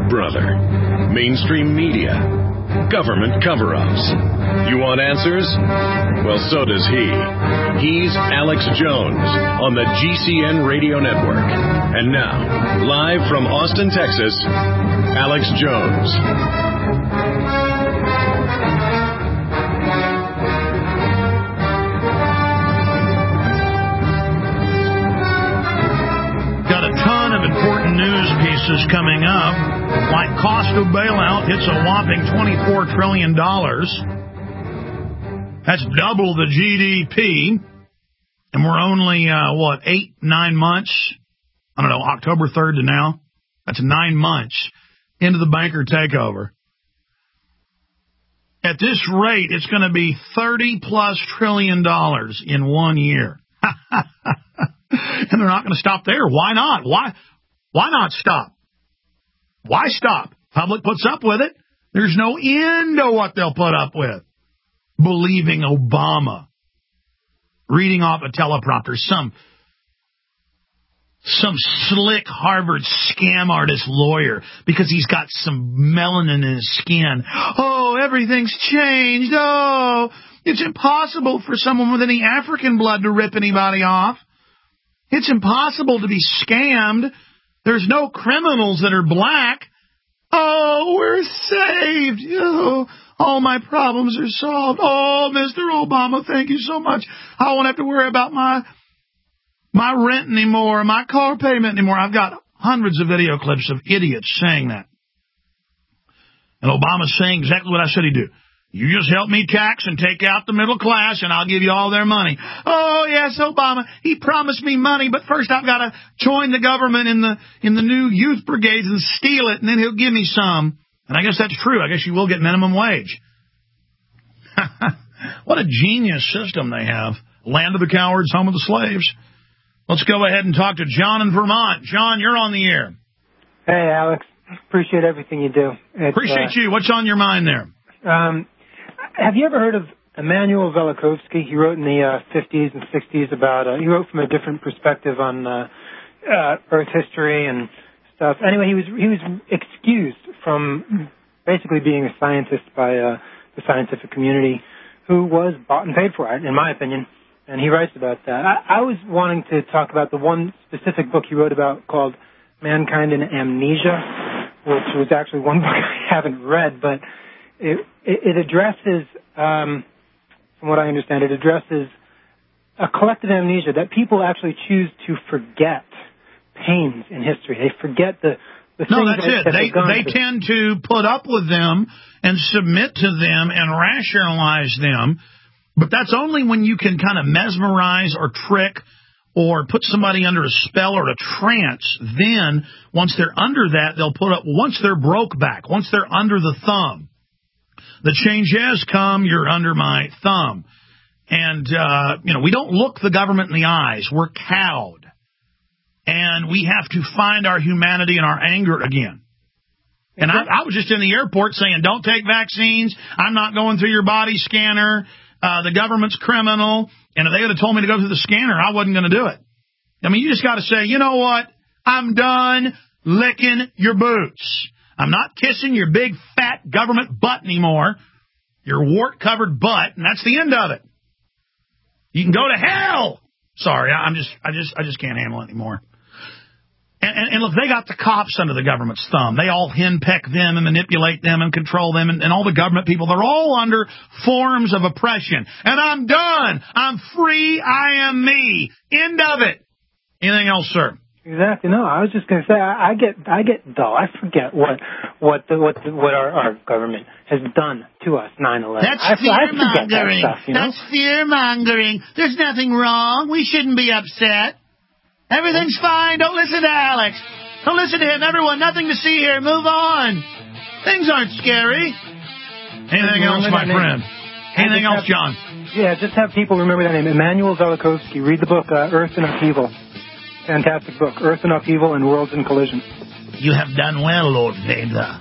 Big Brother, mainstream media, government cover-ups. You want answers? Well, so does he. He's Alex Jones on the GCN Radio Network. And now, live from Austin, Texas, Alex Jones. Got a ton of important news pieces coming up. Like cost of bailout hits a whopping $24 trillion. That's double the GDP. And we're only, 9 months? I don't know, October 3rd to now. That's 9 months into the banker takeover. At this rate, it's going to be $30+ trillion in 1 year. And they're not going to stop there. Why not? Why not stop? Why stop? Public puts up with it. There's no end to what they'll put up with. Believing Obama. Reading off a teleprompter. Some slick Harvard scam artist lawyer because he's got some melanin in his skin. Oh, everything's changed. Oh, it's impossible for someone with any African blood to rip anybody off. It's impossible to be scammed. There's no criminals that are black. Oh, we're saved. Oh, all my problems are solved. Oh, Mr. Obama, thank you so much. I won't have to worry about my rent anymore, my car payment anymore. I've got hundreds of video clips of idiots saying that. And Obama's saying exactly what I said he'd do. You just help me tax and take out the middle class, and I'll give you all their money. Oh, yes, Obama, he promised me money, but first I've got to join the government in the new youth brigades and steal it, and then he'll give me some. And I guess that's true. I guess you will get minimum wage. What a genius system they have. Land of the cowards, home of the slaves. Let's go ahead and talk to John in Vermont. John, you're on the air. Hey, Alex. Appreciate everything you do. Appreciate you. What's on your mind there? Have you ever heard of Immanuel Velikovsky? He wrote in the 50s and 60s about, he wrote from a different perspective on Earth history and stuff. Anyway, he was excused from basically being a scientist by the scientific community who was bought and paid for it, in my opinion. And he writes about that. I was wanting to talk about the one specific book he wrote about called Mankind in Amnesia, which was actually one book I haven't read, but it addresses, from what I understand, it addresses a collective amnesia that people actually choose to forget pains in history. They forget the no, that's it. They tend to put up with them and submit to them and rationalize them. But that's only when you can kind of mesmerize or trick or put somebody under a spell or a trance. Then, once they're under that, they'll put up, once they're broke back, once they're under the thumb, the change has come, you're under my thumb. And, we don't look the government in the eyes. We're cowed. And we have to find our humanity and our anger again. And I was just in the airport saying, don't take vaccines. I'm not going through your body scanner. The government's criminal. And if they would have told me to go through the scanner, I wasn't going to do it. I mean, you just got to say, you know what? I'm done licking your boots. I'm not kissing your big, fat government butt anymore. Your wart-covered butt, and that's the end of it. You can go to hell. Sorry, I just can't handle it anymore. And look, they got the cops under the government's thumb. They all henpeck them and manipulate them and control them, and all the government people, they're all under forms of oppression. And I'm done. I'm free. I am me. End of it. Anything else, sir? Exactly. No, I was just going to say, I get dull. I forget what our government has done to us. 9/11. That's fear-mongering. That's fear-mongering. There's nothing wrong. We shouldn't be upset. Everything's fine. Don't listen to Alex. Don't listen to him. Everyone, nothing to see here. Move on. Things aren't scary. Anything else, my friend? Anything else, John? Yeah, just have people remember that name. Immanuel Velikovsky. Read the book, Earth in Upheaval. Fantastic book. Earth in Upheaval and Worlds in Collision. You have done well, Lord Vader.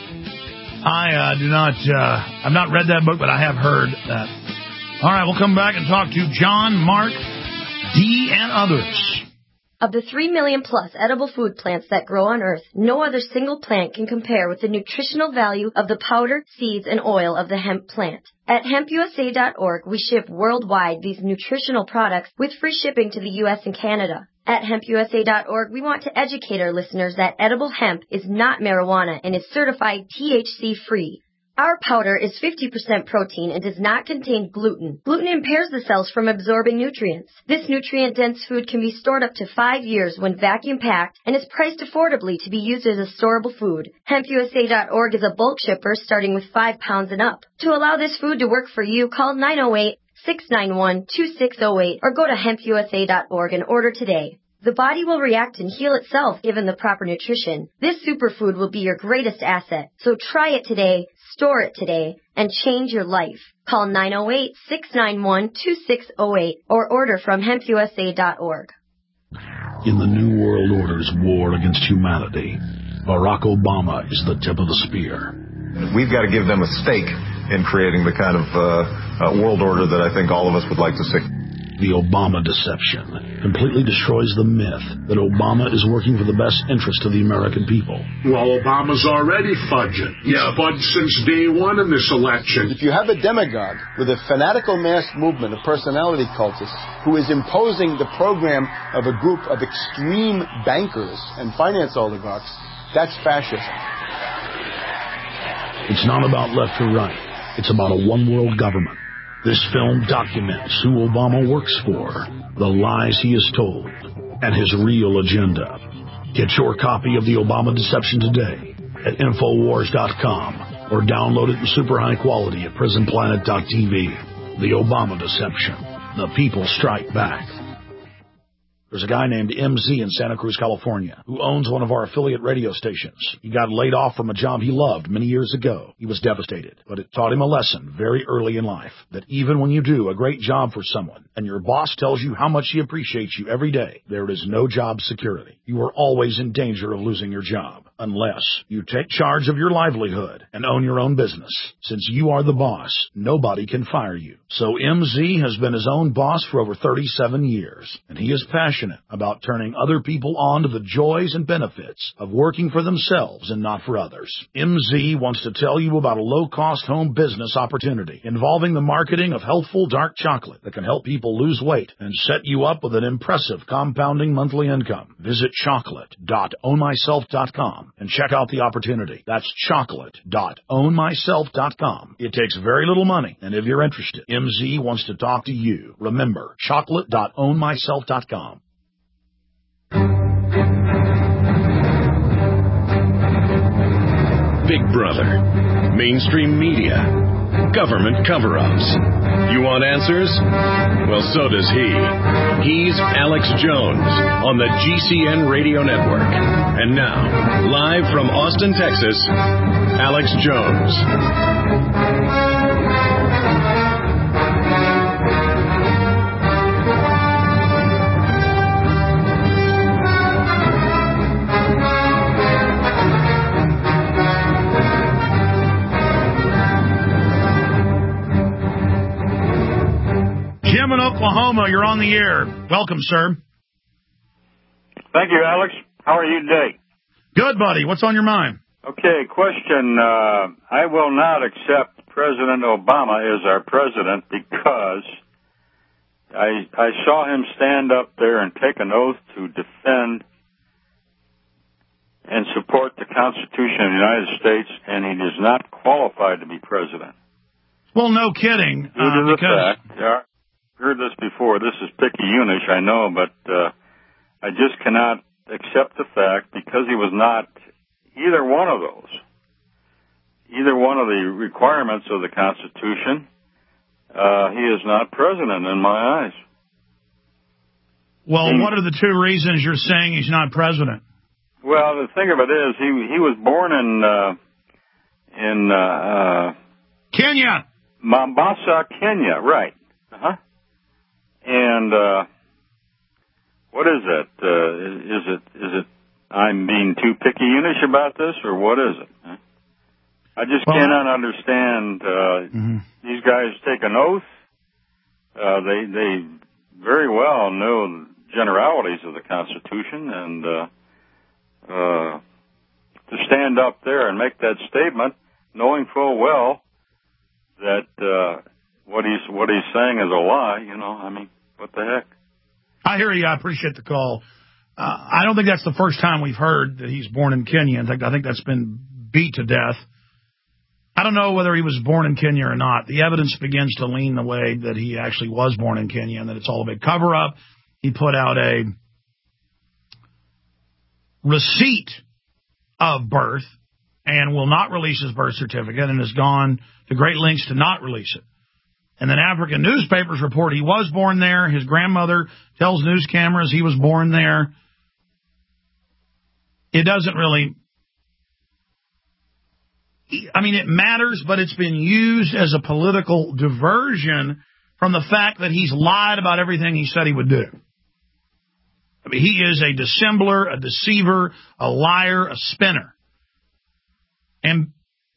I've not read that book, but I have heard that. All right, we'll come back and talk to John, Mark, D, and others Of the 3 million plus edible food plants that grow on Earth, no other single plant can compare with the nutritional value of the powder, seeds, and oil of the hemp plant. At hempusa.org, we ship worldwide these nutritional products with free shipping to the U.S. and Canada. At hempusa.org, we want to educate our listeners that edible hemp is not marijuana and is certified THC-free. Our powder is 50% protein and does not contain gluten. Gluten impairs the cells from absorbing nutrients. This nutrient-dense food can be stored up to 5 years when vacuum-packed and is priced affordably to be used as a storable food. HempUSA.org is a bulk shipper starting with 5 pounds and up. To allow this food to work for you, call 908-691-2608 or go to hempusa.org and order today. The body will react and heal itself given the proper nutrition. This superfood will be your greatest asset. So try it today, store it today, and change your life. Call 908-691-2608 or order from hempusa.org. In the New World Order's war against humanity, Barack Obama is the tip of the spear. We've got to give them a stake in creating the kind of world order that I think all of us would like to see. The Obama deception completely destroys the myth that Obama is working for the best interest of the American people. Well, Obama's already fudging. He's fudged since day one in this election. If you have a demagogue with a fanatical mass movement of personality cultists who is imposing the program of a group of extreme bankers and finance oligarchs, that's fascism. It's not about left or right. It's about a one-world government. This film documents who Obama works for, the lies he has told, and his real agenda. Get your copy of The Obama Deception today at Infowars.com or download it in super high quality at PrisonPlanet.tv. The Obama Deception. The people strike back. There's a guy named MZ in Santa Cruz, California, who owns one of our affiliate radio stations. He got laid off from a job he loved many years ago. He was devastated, but it taught him a lesson very early in life, that even when you do a great job for someone and your boss tells you how much he appreciates you every day, there is no job security. You are always in danger of losing your job, unless you take charge of your livelihood and own your own business. Since you are the boss, nobody can fire you. So MZ has been his own boss for over 37 years, and he is passionate about turning other people on to the joys and benefits of working for themselves and not for others. MZ wants to tell you about a low-cost home business opportunity involving the marketing of healthful dark chocolate that can help people lose weight and set you up with an impressive compounding monthly income. Visit chocolate.ownmyself.com and check out the opportunity. That's chocolate.ownmyself.com. It takes very little money, and if you're interested, MZ wants to talk to you. Remember, chocolate.ownmyself.com. Big Brother, mainstream media, government cover-ups. You want answers? Well, so does he. He's Alex Jones on the GCN Radio Network. And now, live from Austin, Texas, Alex Jones. Jim in Oklahoma, you're on the air. Welcome, sir. Thank you, Alex. How are you today? Good, buddy. What's on your mind? Okay, question. I will not accept President Obama as our president because I saw him stand up there and take an oath to defend and support the Constitution of the United States, and he is not qualified to be president. Well, no kidding. Due to the fact, I've heard this before, this is picky-unish, I know, but I just cannot accept the fact, because he was not either one of those, either one of the requirements of the Constitution, he is not president in my eyes. Well, what are the two reasons you're saying he's not president? Well, the thing of it is, he was born in Kenya. Mombasa, Kenya, right. Uh-huh. And what is it? Is it I'm being too picky-unish about this, or what is it? I just cannot understand. These guys take an oath. They very well know generalities of the Constitution, and to stand up there and make that statement, knowing full well that what he's saying is a lie. I mean, what the heck? I hear you. I appreciate the call. I don't think that's the first time we've heard that he's born in Kenya. In fact, I think that's been beat to death. I don't know whether he was born in Kenya or not. The evidence begins to lean the way that he actually was born in Kenya and that it's all a big cover-up. He put out a receipt of birth and will not release his birth certificate and has gone to great lengths to not release it. And then African newspapers report he was born there. His grandmother tells news cameras he was born there. It doesn't really... I mean, it matters, but it's been used as a political diversion from the fact that he's lied about everything he said he would do. I mean, he is a dissembler, a deceiver, a liar, a spinner. And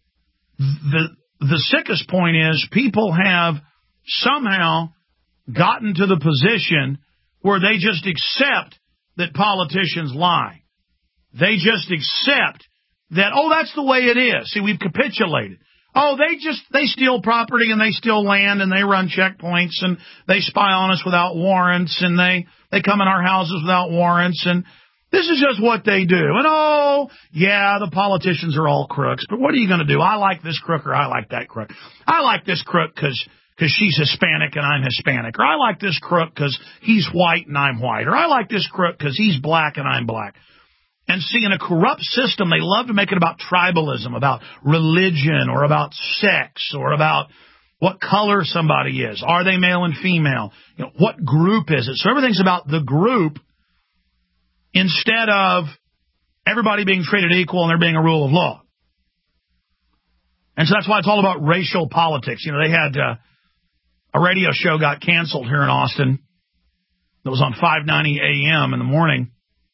the sickest point is people have somehow gotten to the position where they just accept that politicians lie. They just accept that, oh, that's the way it is. See, we've capitulated. Oh, they steal property and they steal land and they run checkpoints and they spy on us without warrants and they come in our houses without warrants and this is just what they do. And oh, yeah, the politicians are all crooks, but what are you going to do? I like this crook or I like that crook. I like this crook because she's Hispanic and I'm Hispanic. Or I like this crook because he's white and I'm white. Or I like this crook because he's black and I'm black. And see, in a corrupt system, they love to make it about tribalism, about religion, or about sex, or about what color somebody is. Are they male and female? What group is it? So everything's about the group instead of everybody being treated equal and there being a rule of law. And so that's why it's all about racial politics. They had a radio show got canceled here in Austin that was on 590 AM in the morning,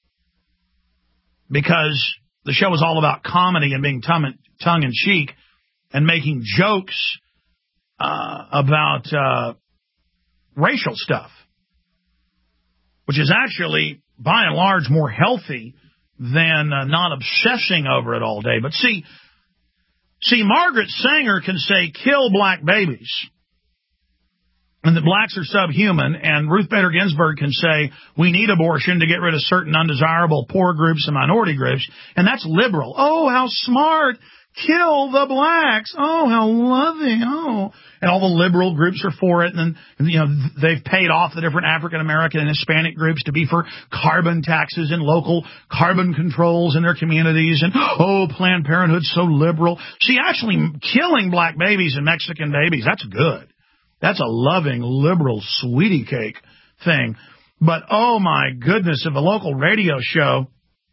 because the show was all about comedy and being tongue-in-cheek and making jokes about racial stuff, which is actually, by and large, more healthy than not obsessing over it all day. But see, Margaret Sanger can say, kill black babies, and that blacks are subhuman, and Ruth Bader Ginsburg can say we need abortion to get rid of certain undesirable poor groups and minority groups, and that's liberal. Oh, how smart. Kill the blacks. Oh, how loving. Oh. And all the liberal groups are for it, and they've paid off the different African American and Hispanic groups to be for carbon taxes and local carbon controls in their communities, and oh, Planned Parenthood's so liberal. See, actually killing black babies and Mexican babies, that's good. That's a loving, liberal, sweetie cake thing. But, oh, my goodness, if a local radio show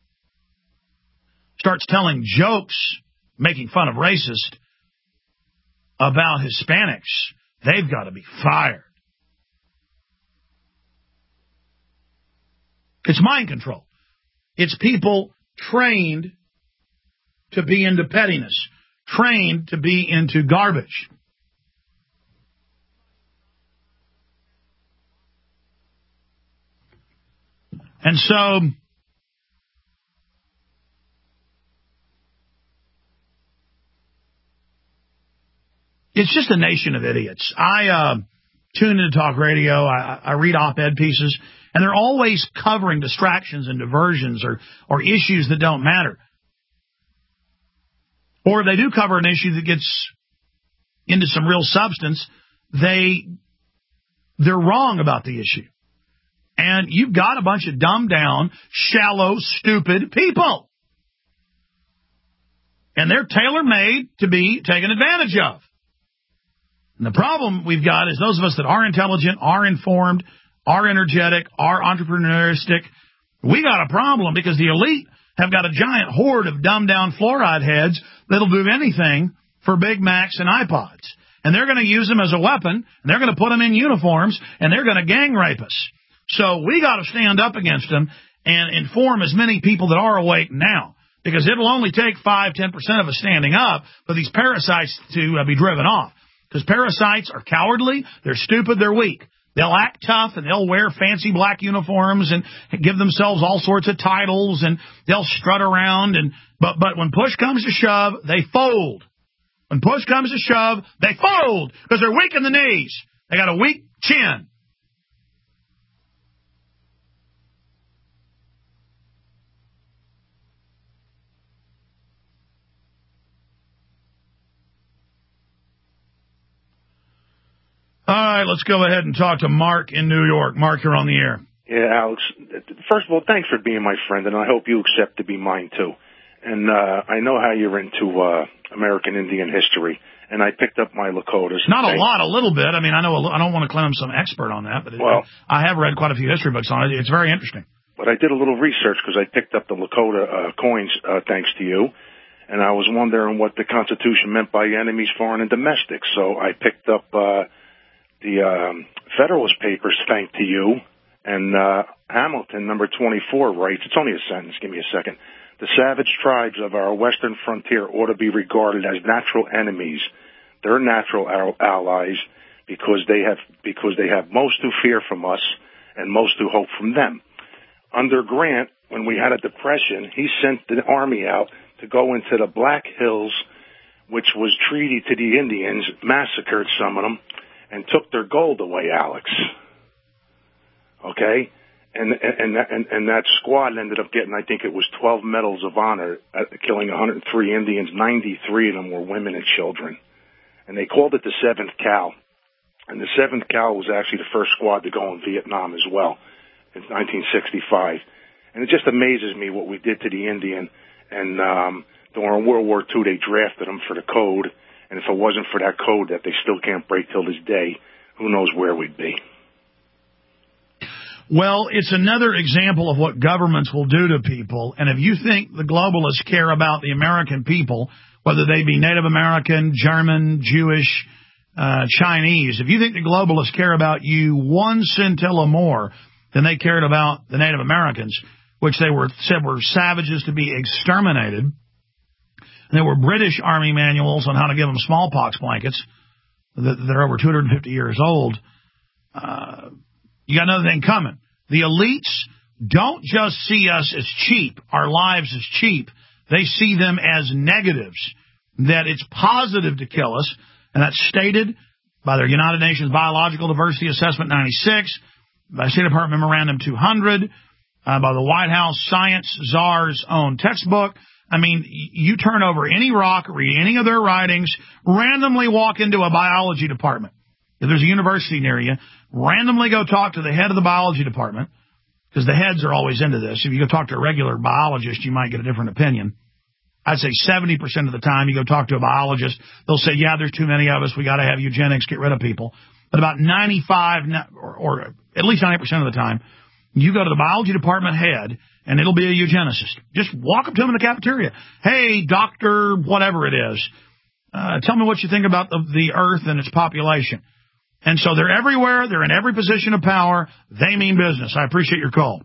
starts telling jokes, making fun of racists about Hispanics, they've got to be fired. It's mind control. It's people trained to be into pettiness, trained to be into garbage. And so it's just a nation of idiots. I tune into talk radio. I read op-ed pieces, and they're always covering distractions and diversions or issues that don't matter. Or if they do cover an issue that gets into some real substance, they're wrong about the issue. And you've got a bunch of dumbed down, shallow, stupid people. And they're tailor-made to be taken advantage of. And the problem we've got is those of us that are intelligent, are informed, are energetic, are entrepreneuristic, we got a problem because the elite have got a giant horde of dumbed-down fluoride heads that'll do anything for Big Macs and iPods. And they're going to use them as a weapon, and they're going to put them in uniforms, and they're going to gang rape us. So we got to stand up against them and inform as many people that are awake now, because it'll only take 5-10% of us standing up for these parasites to be driven off. Because parasites are cowardly, they're stupid, they're weak. They'll act tough, and they'll wear fancy black uniforms and give themselves all sorts of titles, and they'll strut around. But when push comes to shove, they fold. When push comes to shove, they fold because they're weak in the knees. They got a weak chin. All right, let's go ahead and talk to Mark in New York. Mark, you're on the air. Yeah, Alex, first of all, thanks for being my friend, and I hope you accept to be mine, too. And I know how you're into American Indian history, and I picked up my Lakotas. Not a lot, a little bit. I mean, I don't want to claim I'm some expert on that, but I have read quite a few history books on it. It's very interesting. But I did a little research because I picked up the Lakota coins thanks to you, and I was wondering what the Constitution meant by enemies, foreign and domestic. So I picked up the Federalist Papers, thanks to you, and Hamilton, number 24, writes, it's only a sentence, give me a second, the savage tribes of our western frontier ought to be regarded as natural enemies. They're natural allies because they have most who fear from us and most who hope from them. Under Grant, when we had a depression, he sent the army out to go into the Black Hills, which was treaty to the Indians, massacred some of them, and took their gold away, Alex. Okay? And that squad ended up getting, I think it was 12 medals of honor, killing 103 Indians. 93 of them were women and children. And they called it the 7th Cal. And the 7th Cal was actually the first squad to go in Vietnam as well in 1965. And it just amazes me what we did to the Indian. And during World War II, they drafted them for the code. And if it wasn't for that code that they still can't break till this day, who knows where we'd be. Well, it's another example of what governments will do to people. And if you think the globalists care about the American people, whether they be Native American, German, Jewish, Chinese, if you think the globalists care about you one scintilla more than they cared about the Native Americans, which they said were savages to be exterminated, and there were British Army manuals on how to give them smallpox blankets that are over 250 years old, you got another thing coming. The elites don't just see us as cheap, our lives as cheap. They see them as negatives, that it's positive to kill us, and that's stated by their United Nations Biological Diversity Assessment 96, by State Department Memorandum 200, by the White House Science Czar's own textbook. I mean, you turn over any rock, read any of their writings, randomly walk into a biology department. If there's a university near you, randomly go talk to the head of the biology department, because the heads are always into this. If you go talk to a regular biologist, you might get a different opinion. I'd say 70% of the time you go talk to a biologist, they'll say, yeah, there's too many of us, we got to have eugenics, get rid of people. But about 95, or at least 90% of the time, you go to the biology department head, and it'll be a eugenicist. Just walk up to him in the cafeteria. Hey, doctor, whatever it is, tell me what you think about the Earth and its population. And so they're everywhere. They're in every position of power. They mean business. I appreciate your call.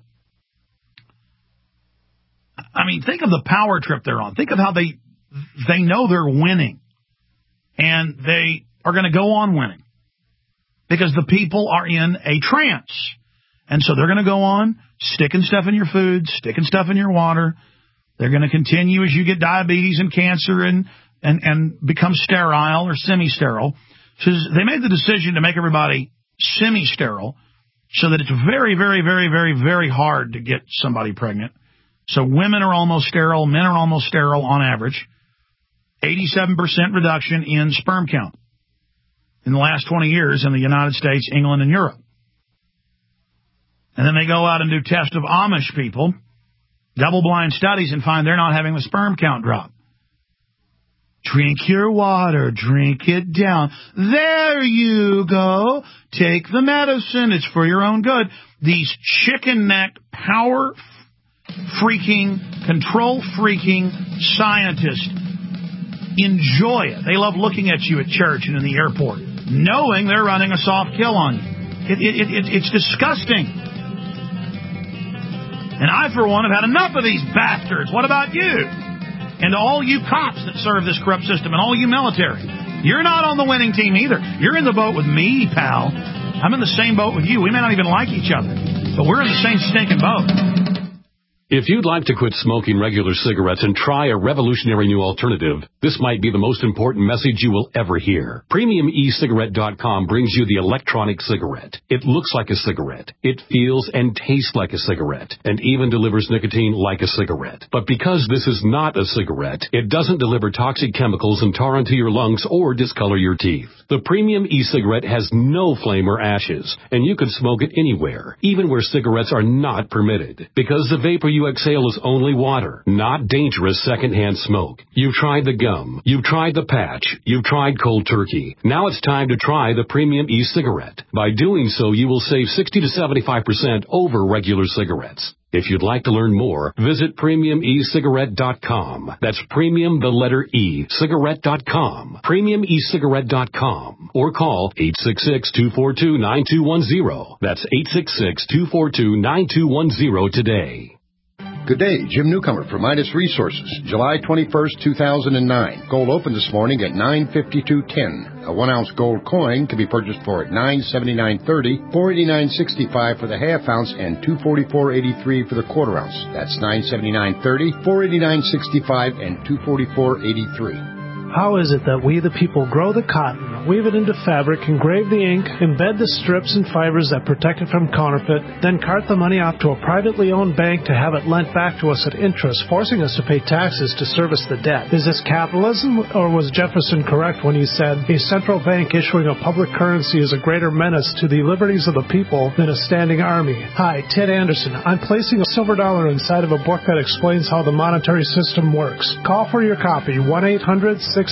I mean, think of the power trip they're on. Think of how they know they're winning. And they are going to go on winning. Because the people are in a trance. And so they're going to go on sticking stuff in your food, sticking stuff in your water. They're going to continue as you get diabetes and cancer and become sterile or semi-sterile. So they made the decision to make everybody semi-sterile so that it's very, very, very, very, very hard to get somebody pregnant. So women are almost sterile, men are almost sterile on average. 87% reduction in sperm count in the last 20 years in the United States, England, and Europe. And then they go out and do tests of Amish people, double-blind studies, and find they're not having the sperm count drop. Drink your water, drink it down. There you go. Take the medicine. It's for your own good. These chicken-necked, power-freaking, control-freaking scientists enjoy it. They love looking at you at church and in the airport, knowing they're running a soft kill on you. It's disgusting. And I, for one, have had enough of these bastards. What about you? And to all you cops that serve this corrupt system and all you military, you're not on the winning team either. You're in the boat with me, pal. I'm in the same boat with you. We may not even like each other, but we're in the same stinking boat. If you'd like to quit smoking regular cigarettes and try a revolutionary new alternative, this might be the most important message you will ever hear. PremiumECigarette.com brings you the electronic cigarette. It looks like a cigarette. It feels and tastes like a cigarette, and even delivers nicotine like a cigarette. But because this is not a cigarette, it doesn't deliver toxic chemicals and tar into your lungs or discolor your teeth. The Premium e-cigarette has no flame or ashes, and you can smoke it anywhere, even where cigarettes are not permitted, because the vapor you exhale is only water, not dangerous secondhand smoke. You've tried the gum, you've tried the patch, you've tried cold turkey. Now it's time to try the Premium e-cigarette. By doing so, you will save 60 to 75% over regular cigarettes. If you'd like to learn more, visit PremiumECigarette.com. That's premium, the letter E, cigarette.com. PremiumECigarette.com. Or call 866-242-9210. That's 866-242-9210 today. Good day, Jim Newcomer from Midas Resources, July 21st, 2009. Gold opened this morning at $952.10. A 1-ounce gold coin can be purchased for at $979.30, $489.65 for the half ounce, and $244.83 for the quarter ounce. That's $979.30, $489.65, and $244.83. How is it that we, the people, grow the cotton, weave it into fabric, engrave the ink, embed the strips and fibers that protect it from counterfeit, then cart the money off to a privately owned bank to have it lent back to us at interest, forcing us to pay taxes to service the debt? Is this capitalism, or was Jefferson correct when he said, a central bank issuing a public currency is a greater menace to the liberties of the people than a standing army? Hi, Ted Anderson. I'm placing a silver dollar inside of a book that explains how the monetary system works. Call for your copy, 1-800-686-2237.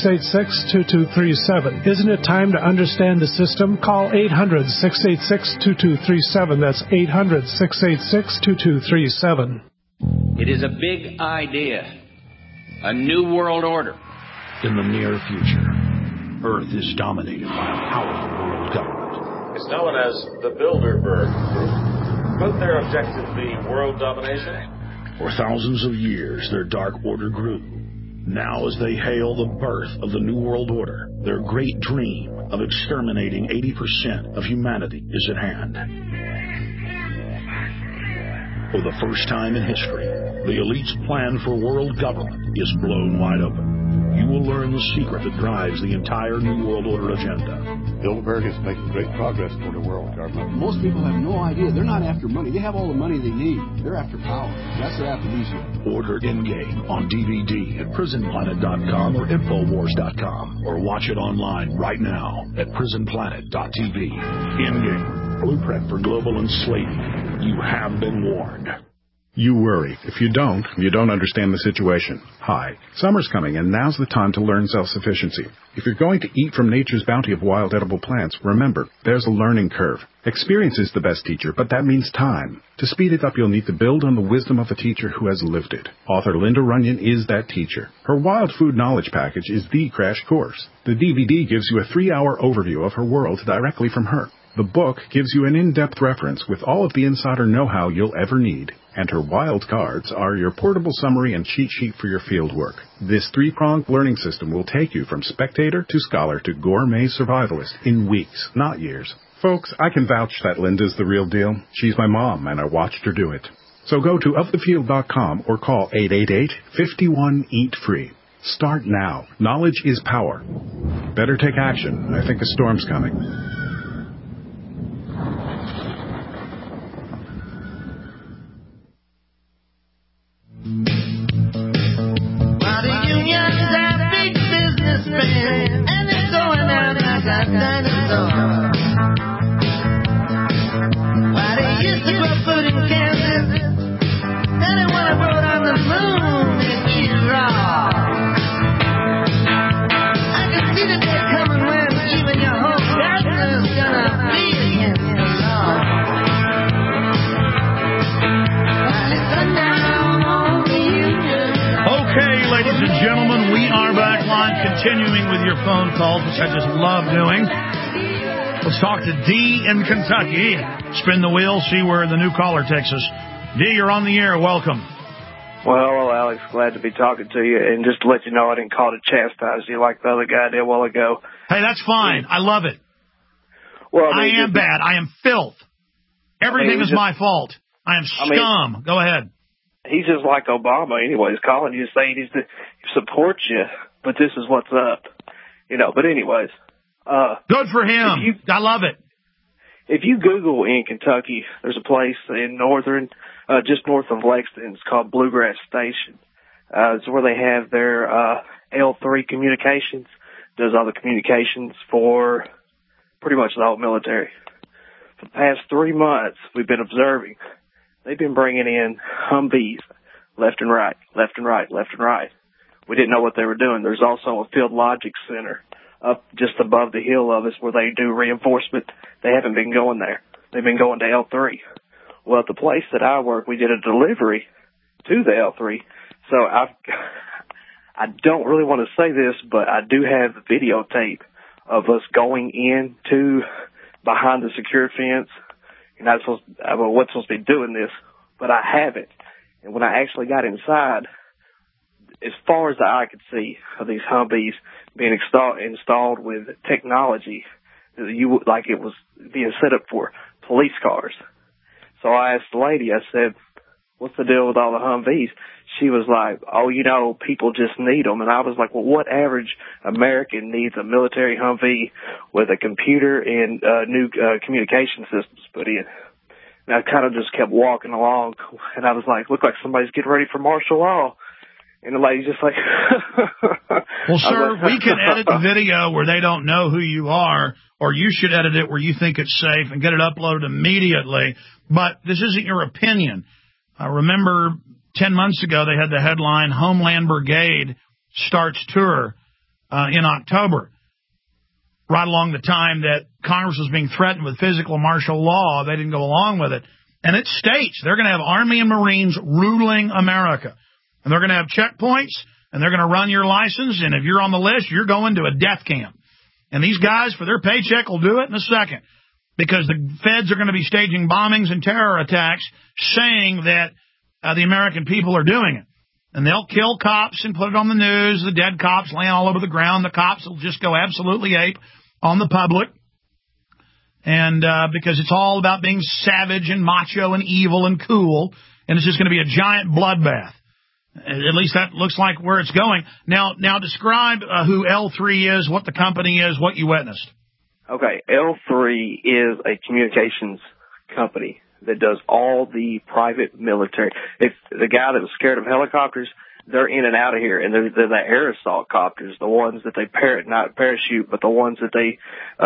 Isn't it time to understand the system? Call 800-686-2237. That's 800-686-2237. It is a big idea. A new world order. In the near future, Earth is dominated by a powerful world government. It's known as the Bilderberg Group. Could their objective be world domination? For thousands of years, their dark order grew. Now, as they hail the birth of the New World Order, their great dream of exterminating 80% of humanity is at hand. For the first time in history, the elite's plan for world government is blown wide open. You will learn the secret that drives the entire New World Order agenda. Bilderberg is making great progress toward a world government. Most people have no idea. They're not after money. They have all the money they need. They're after power. That's their aphrodisiac. Order Endgame on DVD at PrisonPlanet.com or Infowars.com, or watch it online right now at PrisonPlanet.tv. Endgame, blueprint for global enslavement. You have been warned. You worry. If you don't understand the situation. Hi, summer's coming, and now's the time to learn self-sufficiency. If you're going to eat from nature's bounty of wild edible plants, remember, there's a learning curve. Experience is the best teacher, but that means time. To speed it up, you'll need to build on the wisdom of a teacher who has lived it. Author Linda Runyon is that teacher. Her Wild Food Knowledge Package is the crash course. The DVD gives you a 3-hour overview of her world directly from her. The book gives you an in-depth reference with all of the insider know-how you'll ever need. And her wild cards are your portable summary and cheat sheet for your field work. This 3-pronged learning system will take you from spectator to scholar to gourmet survivalist in weeks, not years. Folks, I can vouch that Linda's the real deal. She's my mom, and I watched her do it. So go to ofthefield.com or call 888-51-EAT-FREE. Start now. Knowledge is power. Better take action. I think a storm's coming. And it's going out like a dinosaur. Why they used to grow food in Kansas, then they want to grow it on the moon and eat it raw. I can see the day coming when even your whole garden's gonna be against the law. While it's sundown on the Union. Okay, ladies and gentlemen, we are back live, continuing with your phone calls, which I just love doing. Let's talk to Dee in Kentucky. Spin the wheel, see where the new caller takes us. Dee, you're on the air. Welcome. Well, hello, Alex. Glad to be talking to you. And just to let you know, I didn't call to chastise you like the other guy did a while ago. Hey, that's fine. I love it. Well, I am bad. I am filth. Everything is my fault. I am scum. Go ahead. He's just like Obama anyway. He's calling you saying he supports you, but this is what's up. But anyways. Good for him. I love it. If you Google in Kentucky, there's a place in just north of Lexington. It's called Bluegrass Station. It's where they have their L3 communications, does all the communications for pretty much the whole military. For the past 3 months, we've been observing. They've been bringing in Humvees left and right, left and right, left and right. We didn't know what they were doing. There's also a Field Logic Center up just above the hill of us where they do reinforcement. They haven't been going there. They've been going to L3. Well, at the place that I work, we did a delivery to the L3. So I don't really want to say this, but I do have the videotape of us going into behind the secure fence. You're not supposed to be doing this, but I have it. And when I actually got inside, as far as the eye could see of these Humvees being installed with technology, like it was being set up for police cars. So I asked the lady, I said, what's the deal with all the Humvees? She was like, people just need them. And I was like, well, what average American needs a military Humvee with a computer and new communication systems put in? And I kind of just kept walking along, and I was like, look like somebody's getting ready for martial law. And the lady's just like... Well, sir, we can edit the video where they don't know who you are, or you should edit it where you think it's safe and get it uploaded immediately. But this isn't your opinion. Remember, 10 months ago, they had the headline, Homeland Brigade starts tour in October. Right along the time that Congress was being threatened with physical martial law, they didn't go along with it. And it states they're going to have Army and Marines ruling America. And they're going to have checkpoints, and they're going to run your license, and if you're on the list, you're going to a death camp. And these guys, for their paycheck, will do it in a second, because the feds are going to be staging bombings and terror attacks, saying that the American people are doing it. And they'll kill cops and put it on the news, the dead cops laying all over the ground. The cops will just go absolutely ape on the public. And because it's all about being savage and macho and evil and cool, and it's just going to be a giant bloodbath. At least that looks like where it's going. Now describe who L3 is, what the company is, what you witnessed. Okay, L3 is a communications company that does all the private military. If the guy that was scared of helicopters, they're in and out of here, and they're the air assault copters, the ones that they not parachute, but the ones that they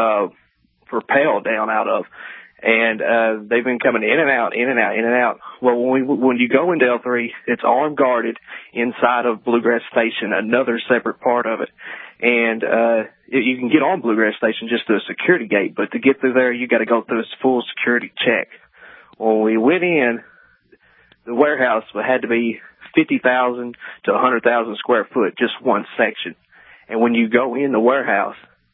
propel down out of. And they've been coming in and out, in and out, in and out. Well, when you go into L3, it's armed guarded inside of Bluegrass Station, another separate part of it. And you can get on Bluegrass Station just through a security gate, but to get through there, you got to go through a full security check. When we went in, the warehouse had to be 50,000 to 100,000 square foot, just one section. And when you go in the warehouse,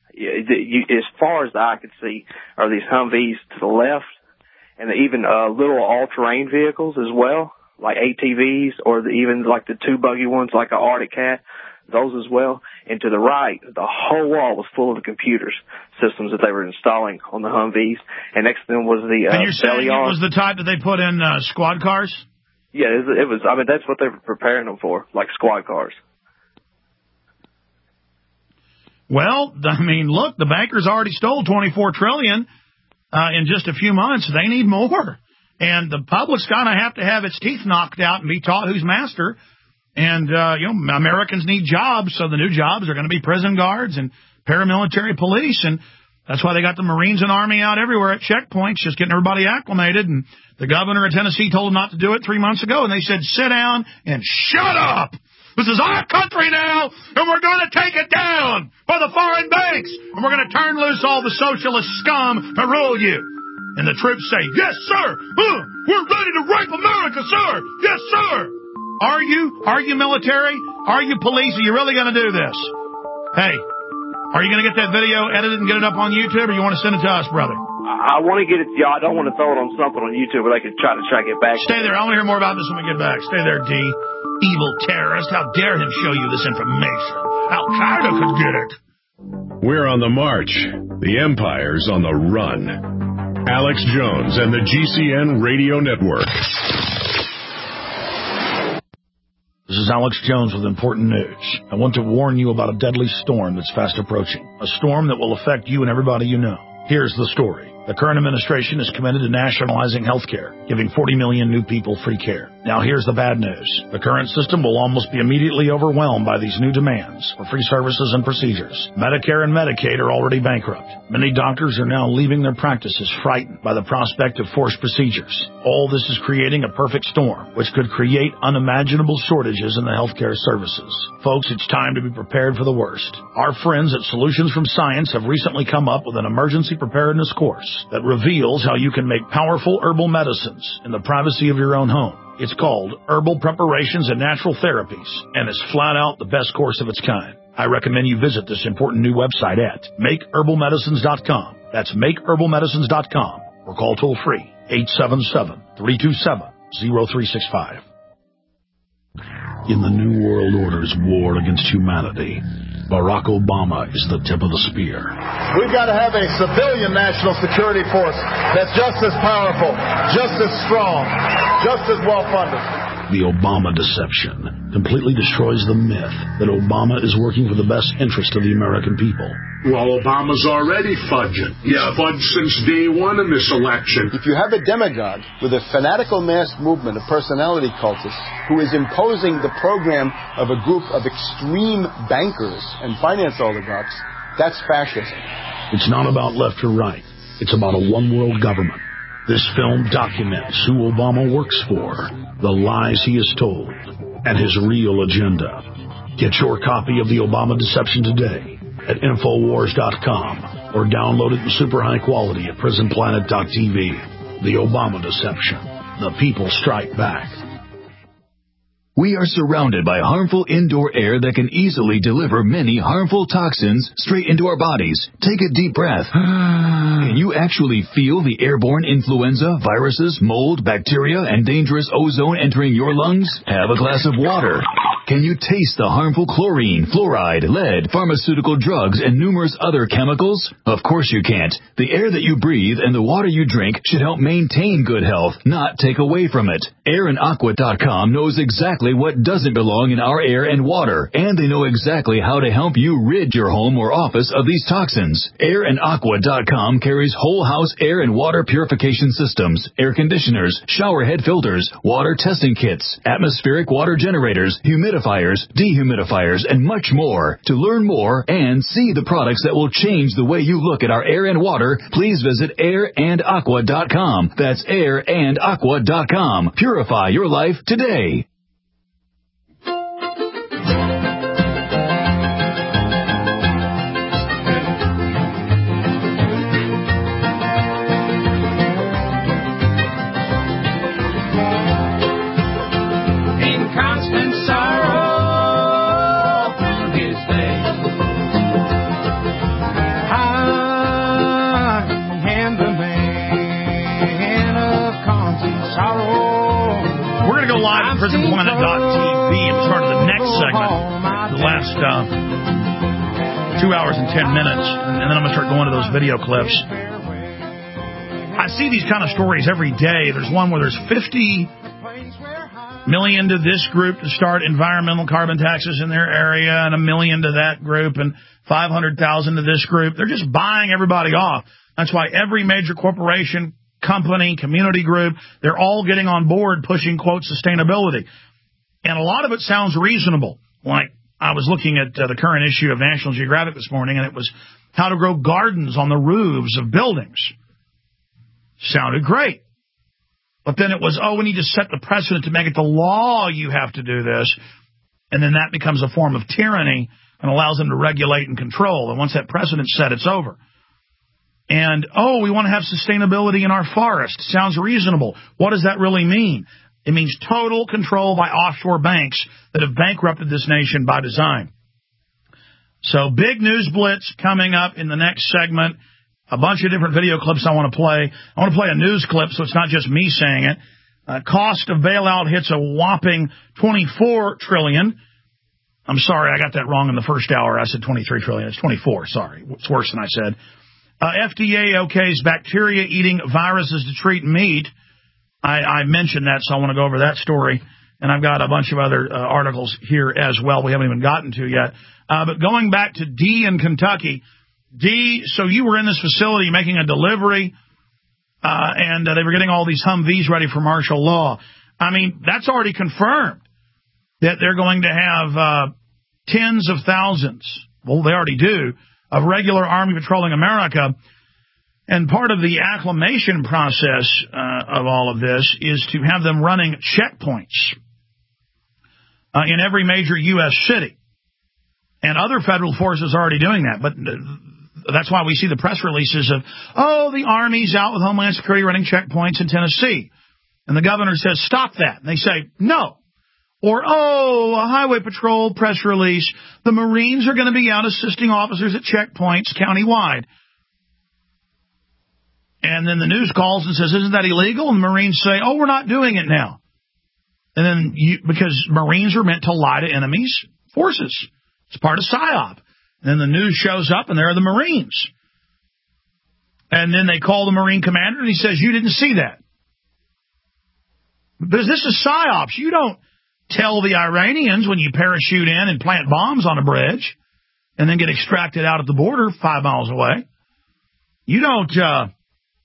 as far as the eye could see, are these Humvees to the left, and even little all-terrain vehicles as well, like ATVs, or even like the two buggy ones, like an Arctic Cat, those as well. And to the right, the whole wall was full of the computers systems that they were installing on the Humvees. And next to them was the and you're saying it was the type that they put in squad cars? Yeah, it was. I mean, that's what they were preparing them for, like squad cars. Well, I mean, look, the bankers already stole $24 trillion in just a few months. They need more. And the public's going to have its teeth knocked out and be taught who's master. And, Americans need jobs, so the new jobs are going to be prison guards and paramilitary police. And that's why they got the Marines and Army out everywhere at checkpoints, just getting everybody acclimated. And the governor of Tennessee told them not to do it 3 months ago, and they said, sit down and shut up. This is our country now, and we're going to take it down for the foreign banks, and we're going to turn loose all the socialist scum to rule you. And the troops say, yes, sir. We're ready to rape America, sir. Yes, sir. Are you? Are you military? Are you police? Are you really going to do this? Hey, are you going to get that video edited and get it up on YouTube, or you want to send it to us, brother? I want to get it. Yeah, I don't want to throw it on something on YouTube where they could try to track it back. Stay there. I want to hear more about this when we get back. Stay there, D. Evil terrorist. How dare him show you this information? Al-Qaeda could get it. We're on the march. The empire's on the run. Alex Jones and the GCN Radio Network. This is Alex Jones with important news. I want to warn you about a deadly storm that's fast approaching. A storm that will affect you and everybody you know. Here's the story. The current administration is committed to nationalizing health care, giving 40 million new people free care. Now here's the bad news. The current system will almost be immediately overwhelmed by these new demands for free services and procedures. Medicare and Medicaid are already bankrupt. Many doctors are now leaving their practices frightened by the prospect of forced procedures. All this is creating a perfect storm, which could create unimaginable shortages in the healthcare services. Folks, it's time to be prepared for the worst. Our friends at Solutions from Science have recently come up with an emergency preparedness course that reveals how you can make powerful herbal medicines in the privacy of your own home. It's called Herbal Preparations and Natural Therapies, and it's flat out the best course of its kind. I recommend you visit this important new website at MakeHerbalMedicines.com. That's MakeHerbalMedicines.com, or call toll-free 877-327-0365. In the New World Order's war against humanity, Barack Obama is the tip of the spear. We've got to have a civilian national security force that's just as powerful, just as strong, just as well-funded. The Obama deception completely destroys the myth that Obama is working for the best interest of the American people. Well, Obama's already fudging. He's fudged since day one in this election. If you have a demagogue with a fanatical mass movement of personality cultists who is imposing the program of a group of extreme bankers and finance oligarchs, that's fascism. It's not about left or right. It's about a one-world government. This film documents who Obama works for, the lies he has told, and his real agenda. Get your copy of The Obama Deception today at Infowars.com or download it in super high quality at PrisonPlanet.tv. The Obama Deception. The people strike back. We are surrounded by harmful indoor air that can easily deliver many harmful toxins straight into our bodies. Take a deep breath. Can you actually feel the airborne influenza, viruses, mold, bacteria, and dangerous ozone entering your lungs? Have a glass of water. Can you taste the harmful chlorine, fluoride, lead, pharmaceutical drugs, and numerous other chemicals? Of course you can't. The air that you breathe and the water you drink should help maintain good health, not take away from it. AirandAqua.com knows exactly what doesn't belong in our air and water, and they know exactly how to help you rid your home or office of these toxins. AirandAqua.com carries whole house air and water purification systems, air conditioners, shower head filters, water testing kits, atmospheric water generators, humidifiers, dehumidifiers, and much more. To learn more and see the products that will change the way you look at our air and water, please visit AirandAqua.com. That's AirandAqua.com. Purify your life today. PrisonPlanet.tv and start of the next segment, the last 2 hours and 10 minutes, and then I'm going to start going to those video clips. I see these kind of stories every day. There's one where there's $50 million to this group to start environmental carbon taxes in their area, and $1 million to that group, and $500,000 to this group. They're just buying everybody off. That's why every major corporation, company, community group, they're all getting on board pushing, quote, sustainability. And a lot of it sounds reasonable. Like, I was looking at the current issue of National Geographic this morning, and it was how to grow gardens on the roofs of buildings. Sounded great. But then it was, we need to set the precedent to make it the law you have to do this. And then that becomes a form of tyranny and allows them to regulate and control. And once that precedent's set, it's over. And, we want to have sustainability in our forests. Sounds reasonable. What does that really mean? It means total control by offshore banks that have bankrupted this nation by design. So big news blitz coming up in the next segment. A bunch of different video clips I want to play. I want to play a news clip so it's not just me saying it. Cost of bailout hits a whopping $24 trillion. I'm sorry, I got that wrong in the first hour. I said $23 trillion. It's $24, sorry. It's worse than I said. FDA okays bacteria-eating viruses to treat meat. I mentioned that, so I want to go over that story. And I've got a bunch of other articles here as well we haven't even gotten to yet. But going back to D in Kentucky, D, so you were in this facility making a delivery, and they were getting all these Humvees ready for martial law. I mean, that's already confirmed that they're going to have tens of thousands, well, they already do, of regular Army patrolling America. And part of the acclimation process of all of this is to have them running checkpoints in every major U.S. city. And other federal forces are already doing that. But that's why we see the press releases of, the Army's out with Homeland Security running checkpoints in Tennessee. And the governor says, stop that. And they say, no. Or, a highway patrol press release. The Marines are going to be out assisting officers at checkpoints countywide. And then the news calls and says, isn't that illegal? And the Marines say, we're not doing it now. And then because Marines are meant to lie to enemies' forces. It's part of PSYOP. And then the news shows up and there are the Marines. And then they call the Marine commander and he says, you didn't see that. Because this is PSYOPs. You don't tell the Iranians when you parachute in and plant bombs on a bridge and then get extracted out at the border 5 miles away. You don't tell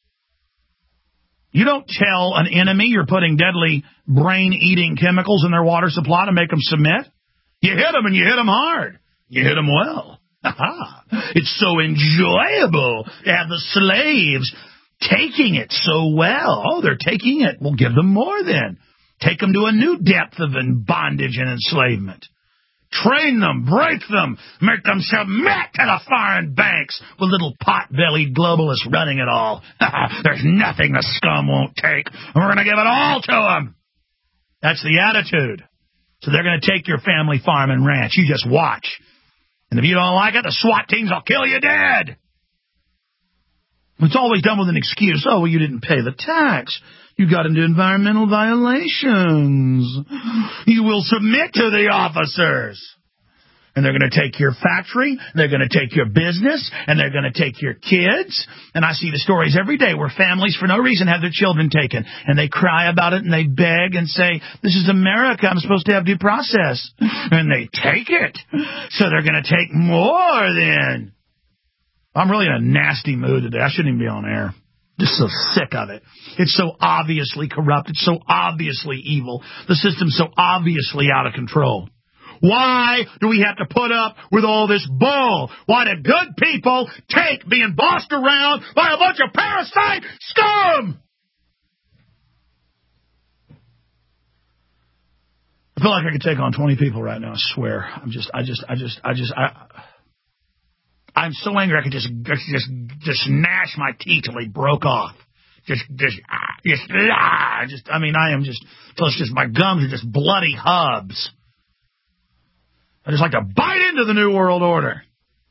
an enemy you're putting deadly brain-eating chemicals in their water supply to make them submit. You hit them, and you hit them hard. You hit them well. It's so enjoyable to have the slaves taking it so well. They're taking it. Well, give them more then. Take them to a new depth of bondage and enslavement. Train them, break them, make them submit to the foreign banks with little pot-bellied globalists running it all. There's nothing the scum won't take, and we're going to give it all to them. That's the attitude. So they're going to take your family farm and ranch. You just watch. And if you don't like it, the SWAT teams will kill you dead. It's always done with an excuse. Oh, well, you didn't pay the tax. You got into environmental violations. You will submit to the officers. And they're going to take your factory, they're going to take your business, and they're going to take your kids. And I see the stories every day where families for no reason have their children taken. And they cry about it and they beg and say, this is America, I'm supposed to have due process. And they take it. So they're going to take more then. I'm really in a nasty mood today. I shouldn't even be on air. Just so sick of it. It's so obviously corrupt. It's so obviously evil. The system's so obviously out of control. Why do we have to put up with all this bull? Why do good people take being bossed around by a bunch of parasite scum? I feel like I could take on 20 people right now, I swear. I'm so angry I could just gnash my teeth till they broke off. My gums are just bloody hubs. I just like to bite into the New World Order.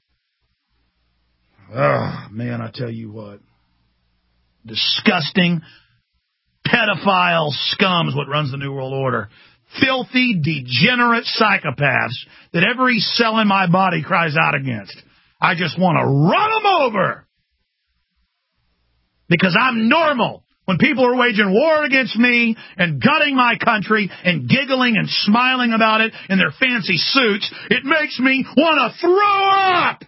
Oh, man, I tell you what. Disgusting, pedophile scum is what runs the New World Order. Filthy, degenerate psychopaths that every cell in my body cries out against. I just want to run them over. Because I'm normal. When people are waging war against me and gutting my country and giggling and smiling about it in their fancy suits, it makes me want to throw up.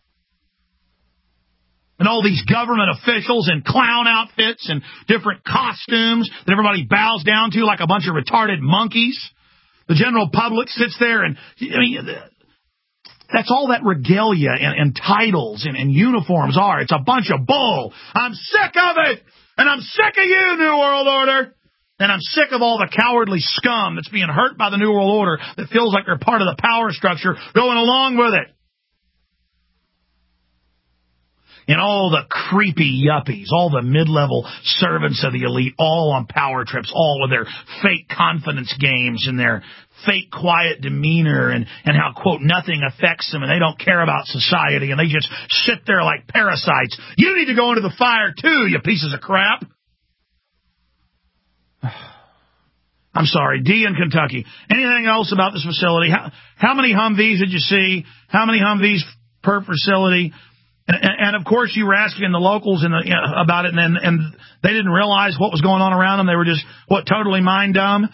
And all these government officials in clown outfits and different costumes that everybody bows down to like a bunch of retarded monkeys. The general public sits there and, that's all that regalia and titles and uniforms are. It's a bunch of bull. I'm sick of it. And I'm sick of you, New World Order. And I'm sick of all the cowardly scum that's being hurt by the New World Order that feels like they're part of the power structure going along with it. And all the creepy yuppies, all the mid-level servants of the elite, all on power trips, all with their fake confidence games and their fake quiet demeanor and how, quote, nothing affects them and they don't care about society and they just sit there like parasites. You need to go into the fire too, you pieces of crap. I'm sorry, D in Kentucky. Anything else about this facility? How many Humvees did you see? How many Humvees per facility? And of course, you were asking the locals about it, and they didn't realize what was going on around them. They were just, totally mind dumb?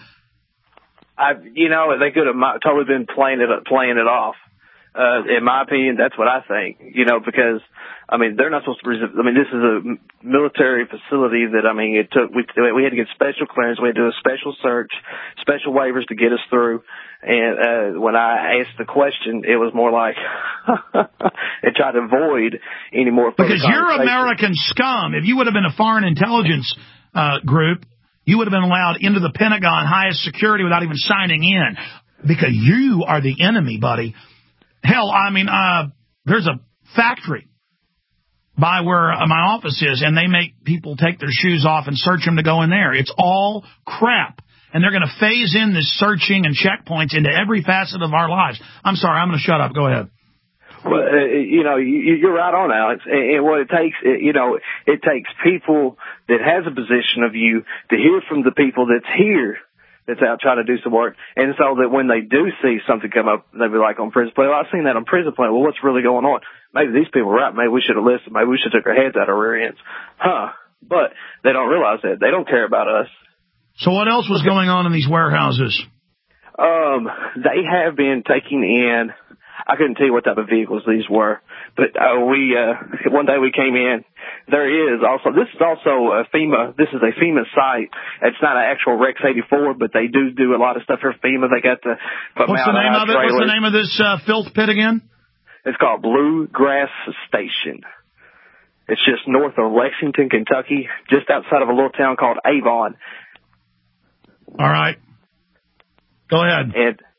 They could have totally been playing it off. In my opinion, that's what I think, because, they're not supposed to resist. This is a military facility that, we had to get special clearance. We had to do a special search, special waivers to get us through. And, when I asked the question, it was more like, it tried to avoid any more. Because you're American scum. If you would have been a foreign intelligence, group, you would have been allowed into the Pentagon, highest security, without even signing in. Because you are the enemy, buddy. Hell, there's a factory by where my office is, and they make people take their shoes off and search them to go in there. It's all crap. And they're going to phase in this searching and checkpoints into every facet of our lives. I'm sorry, I'm going to shut up. Go ahead. Well, you're right on, Alex. And what it takes, it takes people that has a position of you to hear from the people that's here, that's out trying to do some work. And so that when they do see something come up, they'll be like on Prison Planet. Well, I've seen that on Prison Planet. Well, what's really going on? Maybe these people were right. Maybe we should have listened. Maybe we should have took our heads out of our rear ends. But they don't realize that. They don't care about us. So what else was going on in these warehouses? They have been taking in, I couldn't tell you what type of vehicles these were, but one day we came in. This is a FEMA site. It's not an actual Rex 84, but they do a lot of stuff for FEMA. They got the What's the name of it? What's the name of this filth pit again? It's called Bluegrass Station. It's just north of Lexington, Kentucky, just outside of a little town called Avon. All right. Go ahead.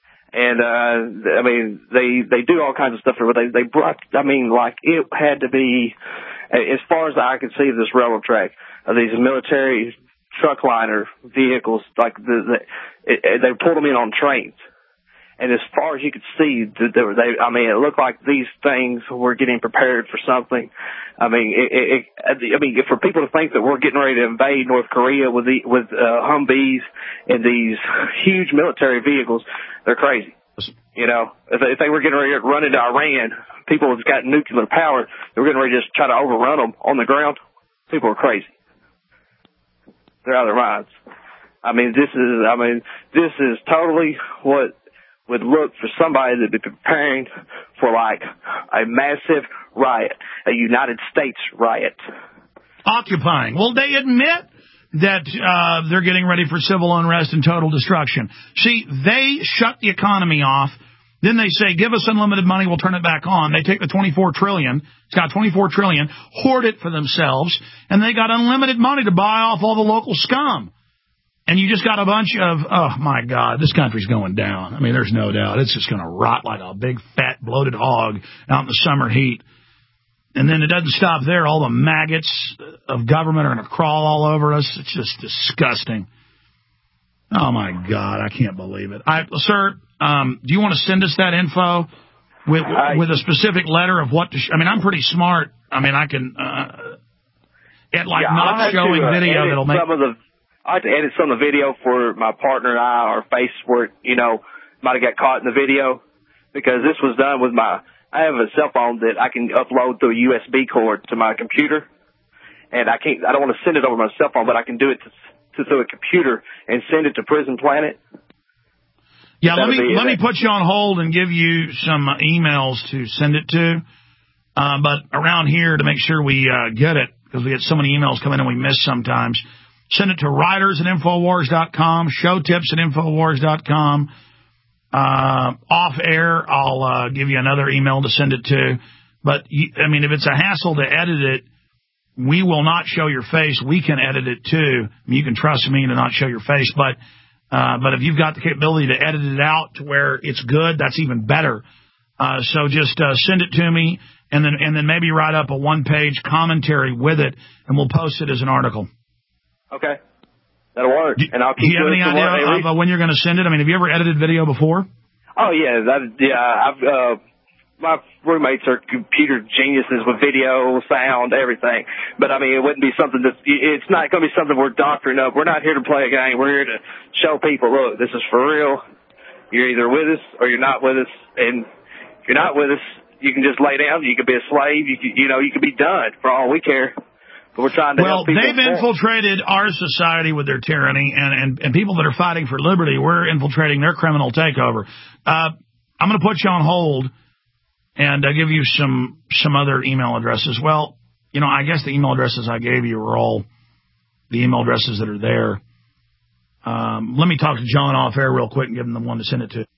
They do all kinds of stuff. They brought, it had to be, as far as I could see this railroad track, these military truck liner vehicles, they pulled them in on trains. And as far as you could see, it looked like these things were getting prepared for something. For people to think that we're getting ready to invade North Korea with Humvees and these huge military vehicles, they're crazy. If they were getting ready to run into Iran, people that's got nuclear power, they were getting ready to just try to overrun them on the ground. People are crazy. They're out of their minds. This is totally what would look for somebody to be preparing for a massive riot, a United States riot. Occupying. Well, they admit that they're getting ready for civil unrest and total destruction. See, they shut the economy off. Then they say, give us unlimited money, we'll turn it back on. They take the $24 trillion, it's got $24 trillion, hoard it for themselves, and they got unlimited money to buy off all the local scum. And you just got a bunch of, oh, my God, this country's going down. There's no doubt. It's just going to rot like a big, fat, bloated hog out in the summer heat. And then it doesn't stop there. All the maggots of government are going to crawl all over us. It's just disgusting. Oh, my God, I can't believe it. Sir, do you want to send us that info with a specific letter of what to I'm pretty smart. I can, not showing video that'll make... I had to edit some of the video for my partner and I, our face where, might have got caught in the video, because this was done with I have a cell phone that I can upload through a USB cord to my computer, and I don't want to send it over my cell phone, but I can do it through a computer and send it to Prison Planet. Yeah, let me put you on hold and give you some emails to send it to, but around here to make sure we get it, because we get so many emails coming in and we miss sometimes. Send it to writers@Infowars.com, showtips@Infowars.com. Off air, I'll give you another email to send it to. But, if it's a hassle to edit it, we will not show your face. We can edit it, too. You can trust me to not show your face. But if you've got the capability to edit it out to where it's good, that's even better. So just send it to me, and then maybe write up a one-page commentary with it, and we'll post it as an article. Okay. That'll work. And I'll keep do you have any idea of when you're going to send it? Have you ever edited video before? Oh, yeah. My roommates are computer geniuses with video, sound, everything. But, it wouldn't be something it's not going to be something we're doctoring up. We're not here to play a game. We're here to show people, look, this is for real. You're either with us or you're not with us. And if you're not with us, you can just lay down. You could be a slave. You could be done for all we care. But we're trying to help people. They've infiltrated our society with their tyranny, and people that are fighting for liberty, we're infiltrating their criminal takeover. I'm going to put you on hold and give you some other email addresses. Well, I guess the email addresses I gave you are all the email addresses that are there. Let me talk to John off air real quick and give him the one to send it to.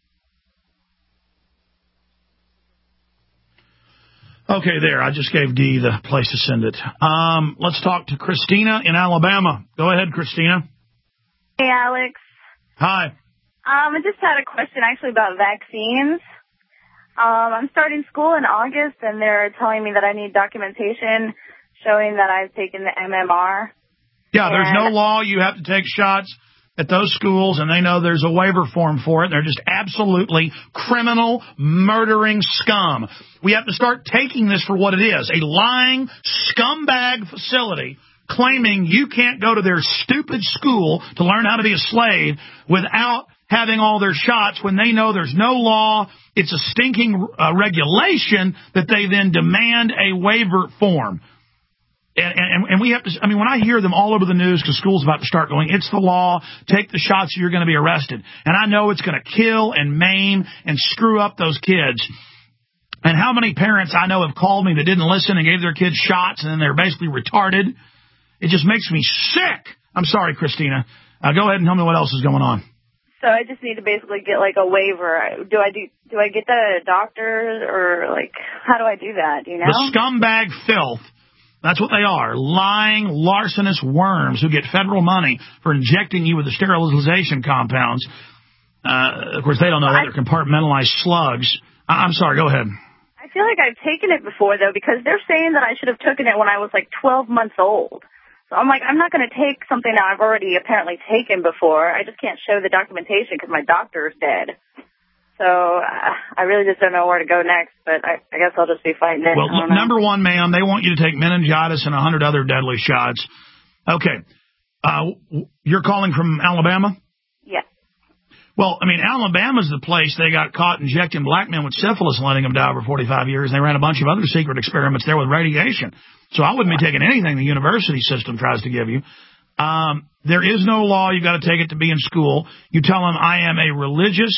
Okay, there. I just gave Dee the place to send it. Let's talk to Christina in Alabama. Go ahead, Christina. Hey, Alex. Hi. I just had a question actually about vaccines. I'm starting school in August, and they're telling me that I need documentation showing that I've taken the MMR. Yeah, there's no law. You have to take shots at those schools, and they know there's a waiver form for it. They're just absolutely criminal, murdering scum. We have to start taking this for what it is, a lying scumbag facility claiming you can't go to their stupid school to learn how to be a slave without having all their shots when they know there's no law. It's a stinking regulation that they then demand a waiver form. And we have to, when I hear them all over the news because school's about to start going, it's the law, take the shots, you're going to be arrested. And I know it's going to kill and maim and screw up those kids. And how many parents I know have called me that didn't listen and gave their kids shots and then they're basically retarded. It just makes me sick. I'm sorry, Christina. Go ahead and tell me what else is going on. So I just need to basically get like a waiver. Do I get the doctor, or like how do I do that? Do you know? The scumbag filth. That's what they are. Lying, larcenous worms who get federal money for injecting you with the sterilization compounds. Of course, they don't know that they're compartmentalized slugs. I'm sorry, go ahead. I feel like I've taken it before, though, because they're saying that I should have taken it when I was like 12 months old. So I'm like, I'm not going to take something that I've already apparently taken before. I just can't show the documentation because my doctor is dead. So I really just don't know where to go next, but I guess I'll just be fighting it. Well, number one, ma'am, they want you to take meningitis and 100 other deadly shots. Okay. You're calling from Alabama? Yeah. Well, Alabama's the place they got caught injecting black men with syphilis and letting them die over 45 years. And they ran a bunch of other secret experiments there with radiation. So I wouldn't be taking anything the university system tries to give you. There is no law. You've got to take it to be in school. You tell them I am a religious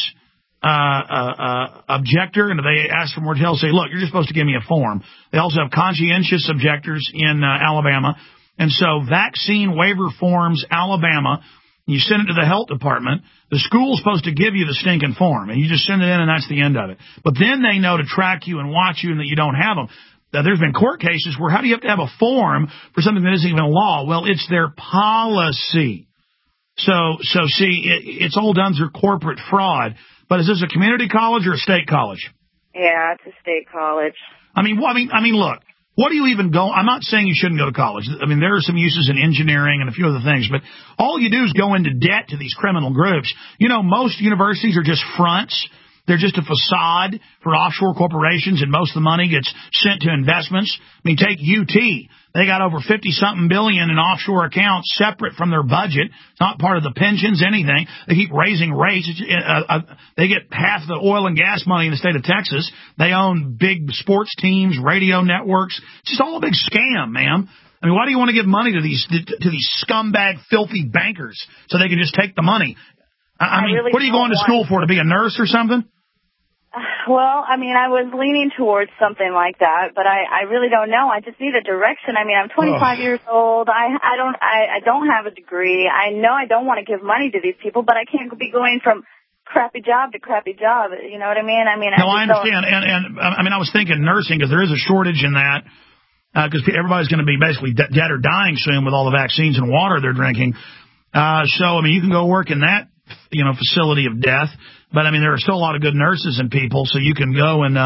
objector, and if they ask for more details, say, look, you're just supposed to give me a form. They also have conscientious objectors in Alabama. And so vaccine waiver forms, Alabama, you send it to the health department. The school's supposed to give you the stinking form, and you just send it in, and that's the end of it. But then they know to track you and watch you and that you don't have them. There's been court cases where how do you have to have a form for something that isn't even a law? Well, it's their policy. So see, it's all done through corporate fraud. But is this a community college or a state college? Yeah, it's a state college. Look, what do you even go? I'm not saying you shouldn't go to college. There are some uses in engineering and a few other things, but all you do is go into debt to these criminal groups. Most universities are just fronts. They're just a facade for offshore corporations, and most of the money gets sent to investments. Take UT. They got over 50-something billion in offshore accounts separate from their budget. It's not part of the pensions, anything. They keep raising rates. They get half the oil and gas money in the state of Texas. They own big sports teams, radio networks. It's just all a big scam, ma'am. Why do you want to give money to these scumbag, filthy bankers so they can just take the money? What are you going to school for, to be a nurse or something? Well, I was leaning towards something like that, but I really don't know. I just need a direction. I'm 25 years old. I don't have a degree. I know I don't want to give money to these people, but I can't be going from crappy job to crappy job. You know what I mean? No, I understand. And I was thinking nursing, because there is a shortage in that, because everybody's going to be basically dead or dying soon with all the vaccines and water they're drinking. You can go work in that facility of death. But, there are still a lot of good nurses and people, so you can go and,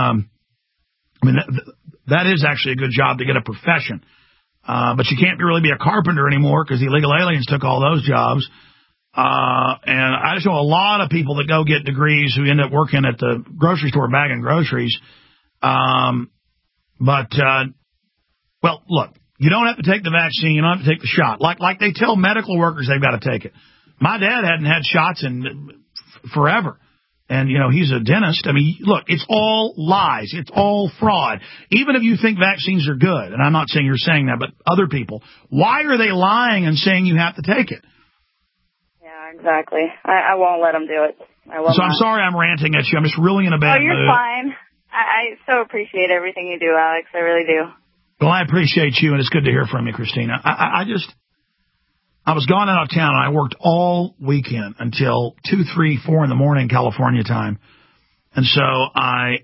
that is actually a good job to get a profession. But you can't really be a carpenter anymore because the illegal aliens took all those jobs. And I just know a lot of people that go get degrees who end up working at the grocery store bagging groceries. Well, look, you don't have to take the vaccine. You don't have to take the shot. Like they tell medical workers they've got to take it. My dad hadn't had shots in forever. And, he's a dentist. I mean, look, it's all lies. It's all fraud. Even if you think vaccines are good, and I'm not saying you're saying that, but other people, why are they lying and saying you have to take it? Yeah, exactly. I won't let them do it. So I'm sorry I'm ranting at you. I'm just really in a bad mood. Oh, you're fine. I so appreciate everything you do, Alex. I really do. Well, I appreciate you, and it's good to hear from you, Christina. I was gone out of town, and I worked all weekend until 2, 3, 4 in the morning California time. And so I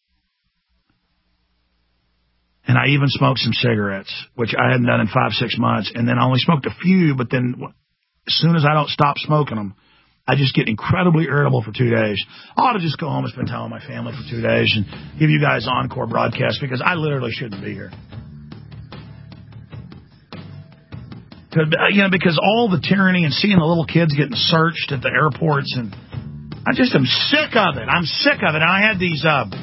even smoked some cigarettes, which I hadn't done in 5, 6 months. And then I only smoked a few, but then as soon as I don't stop smoking them, I just get incredibly irritable for 2 days. I ought to just go home and spend time with my family for 2 days and give you guys encore broadcast because I literally shouldn't be here. Because all the tyranny and seeing the little kids getting searched at the airports, and I just am sick of it. I'm sick of it. And I had these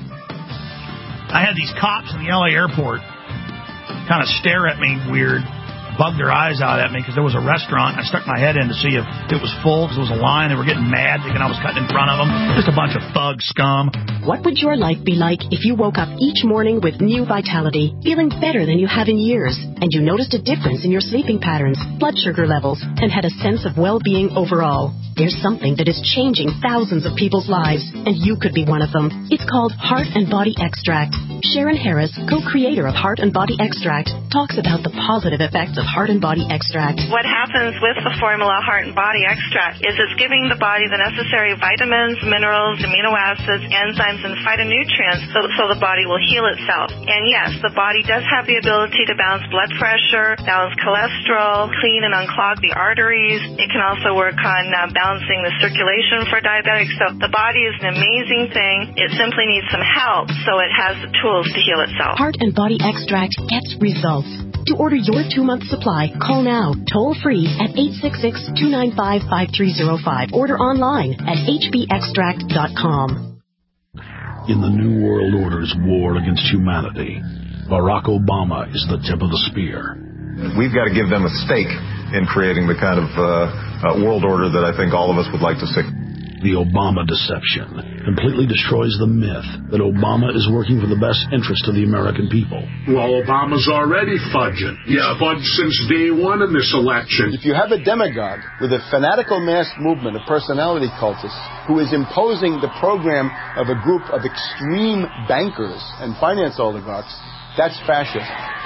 cops in the LA airport kind of stare at me weird, bug their eyes out at me because there was a restaurant. I stuck my head in to see if it was full because there was a line. They were getting mad thinking I was cutting in front of them. Just a bunch of thug scum. What would your life be like if you woke up each morning with new vitality, feeling better than you have in years, and you noticed a difference in your sleeping patterns, blood sugar levels, and had a sense of well-being overall? There's something that is changing thousands of people's lives, and you could be one of them. It's called Heart and Body Extract. Sharon Harris, co-creator of Heart and Body Extract, talks about the positive effects of Heart and Body Extract. What happens with the formula Heart and Body Extract is it's giving the body the necessary vitamins, minerals, amino acids, enzymes, and phytonutrients so the body will heal itself. And yes, the body does have the ability to balance blood pressure, balance cholesterol, clean and unclog the arteries. It can also work on balancing the circulation for diabetics. So the body is an amazing thing. It simply needs some help so it has the tools to heal itself. Heart and Body Extract gets results. To order your 2-month supply, call now, toll-free at 866-295-5305. Order online at hbextract.com. In the New World Order's war against humanity, Barack Obama is the tip of the spear. We've got to give them a stake in creating the kind of world order that I think all of us would like to see. The Obama deception completely destroys the myth that Obama is working for the best interest of the American people. Well, Obama's already fudging. He's fudged since day one in this election. If you have a demagogue with a fanatical mass movement of personality cultists who is imposing the program of a group of extreme bankers and finance oligarchs, that's fascism.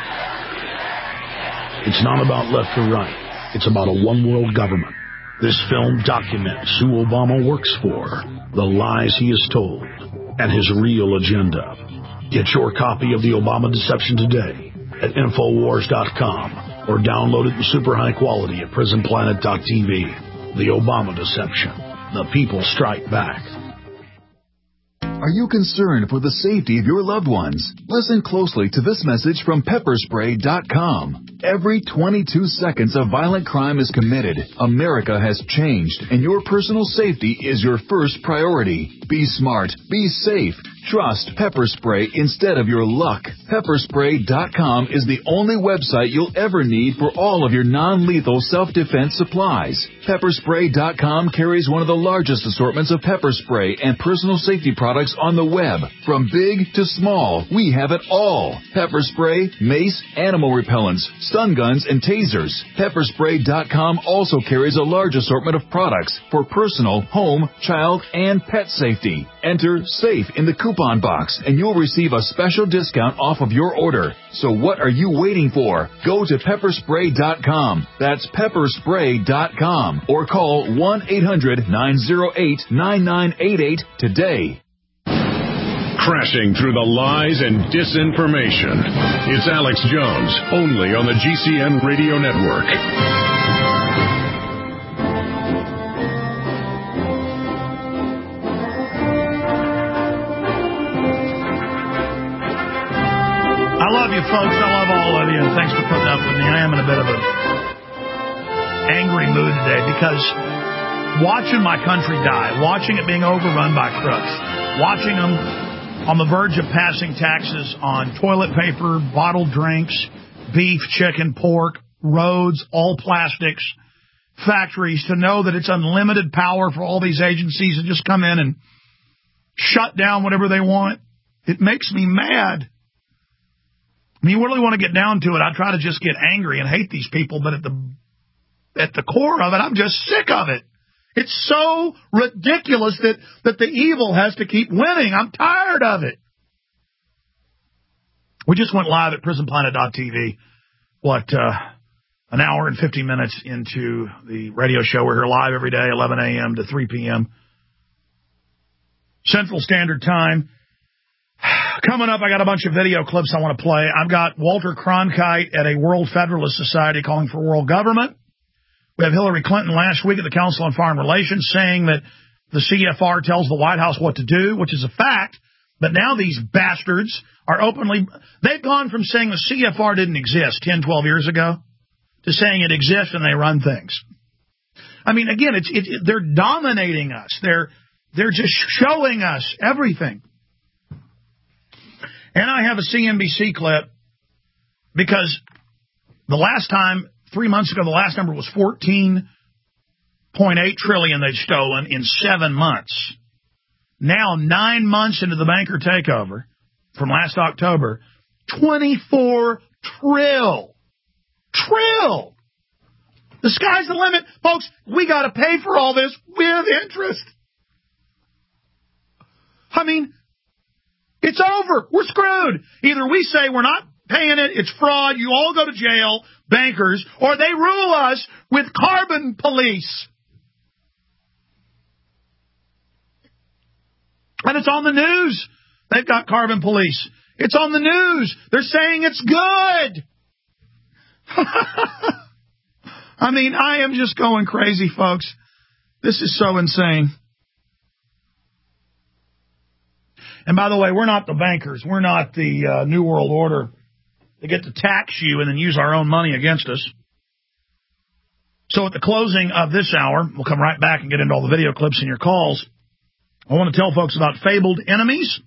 It's not about left or right. It's about a one-world government. This film documents who Obama works for, the lies he has told, and his real agenda. Get your copy of The Obama Deception today at Infowars.com or download it in super high quality at PrisonPlanet.tv. The Obama Deception. The people strike back. Are you concerned for the safety of your loved ones? Listen closely to this message from Pepperspray.com. Every 22 seconds a violent crime is committed. America has changed, and your personal safety is your first priority. Be smart. Be safe. Trust Pepper Spray instead of your luck. Pepperspray.com is the only website you'll ever need for all of your non-lethal self-defense supplies. Pepperspray.com carries one of the largest assortments of pepper spray and personal safety products on the web. From big to small, we have it all. Pepper spray, mace, animal repellents, stun guns, and tasers. Pepperspray.com also carries a large assortment of products for personal, home, child, and pet safety. Enter SAFE in the coupon box and you'll receive a special discount off of your order. So what are you waiting for? Go to Pepperspray.com. That's Pepperspray.com or call 1-800-908-9988 today. Crashing through the lies and disinformation. It's Alex Jones, only on the GCN Radio Network. I love you, folks. I love all of you, and thanks for putting up with me. I am in a bit of an angry mood today because watching my country die, watching it being overrun by crooks, watching them on the verge of passing taxes on toilet paper, bottled drinks, beef, chicken, pork, roads, all plastics, factories, to know that it's unlimited power for all these agencies to just come in and shut down whatever they want. It makes me mad. I mean, you really want to get down to it. I try to just get angry and hate these people, but at the core of it, I'm just sick of it. It's so ridiculous that the evil has to keep winning. I'm tired of it. We just went live at prisonplanet.tv. An hour and 50 minutes into the radio show. We're here live every day, 11 a.m. to 3 p.m. Central Standard Time. Coming up, I got a bunch of video clips I want to play. I've got Walter Cronkite at a World Federalist Society calling for world government. We have Hillary Clinton last week at the Council on Foreign Relations saying that the CFR tells the White House what to do, which is a fact. But now these bastards are openly... They've gone from saying the CFR didn't exist 10, 12 years ago to saying it exists and they run things. I mean, again, they're dominating us. They're just showing us everything. And I have a CNBC clip because the last time, 3 months ago, the last number was $14.8 trillion they'd stolen in 7 months. Now, 9 months into the banker takeover from last October, 24 trill. The sky's the limit. Folks, we got to pay for all this with interest. I mean, it's over. We're screwed. Either we say we're not paying it, it's fraud, you all go to jail, bankers, or they rule us with carbon police. And it's on the news. They've got carbon police. It's on the news. They're saying it's good. I mean, I am just going crazy, folks. This is so insane. And by the way, we're not the bankers. We're not the New World Order. They get to tax you and then use our own money against us. So at the closing of this hour, we'll come right back and get into all the video clips and your calls. I want to tell folks about Fabled Enemies.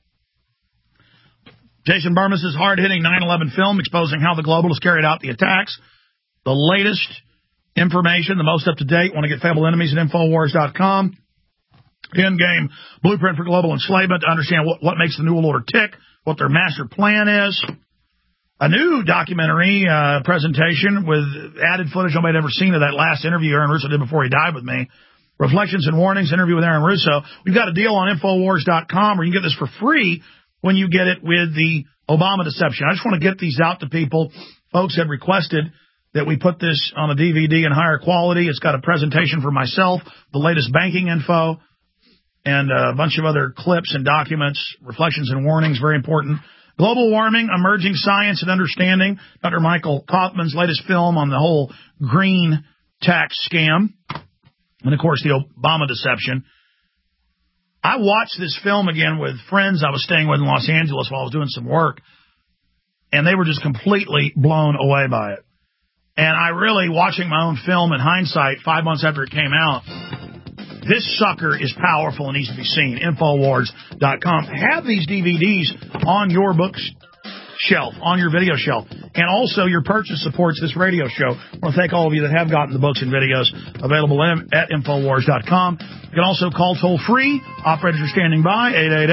Jason Burmis' hard-hitting 9/11 film exposing how the globalists carried out the attacks. The latest information, the most up-to-date. Want to get Fabled Enemies at Infowars.com. Endgame blueprint for global enslavement to understand what makes the New World Order tick, what their master plan is. A new documentary presentation with added footage nobody had ever seen of that last interview Aaron Russo did before he died with me. Reflections and Warnings, interview with Aaron Russo. We've got a deal on Infowars.com where you can get this for free when you get it with the Obama deception. I just want to get these out to people. Folks have requested that we put this on a DVD in higher quality. It's got a presentation for myself, the latest banking info, and a bunch of other clips and documents, reflections and warnings, very important. Global Warming, Emerging Science and Understanding, Dr. Michael Kaufman's latest film on the whole green tax scam. And, of course, the Obama deception. I watched this film again with friends I was staying with in Los Angeles while I was doing some work, and they were just completely blown away by it. And I really, watching my own film in hindsight, 5 months after it came out, this sucker is powerful and needs to be seen. Infowars.com. Have these DVDs on your bookshelf, on your video shelf. And also your purchase supports this radio show. I want to thank all of you that have gotten the books and videos available at Infowars.com. You can also call toll-free. Operators are standing by,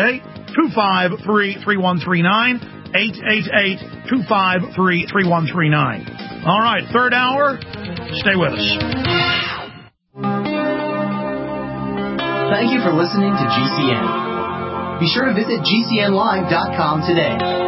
888-253-3139. 888-253-3139. All right, third hour. Stay with us. Thank you for listening to GCN. Be sure to visit GCNlive.com today.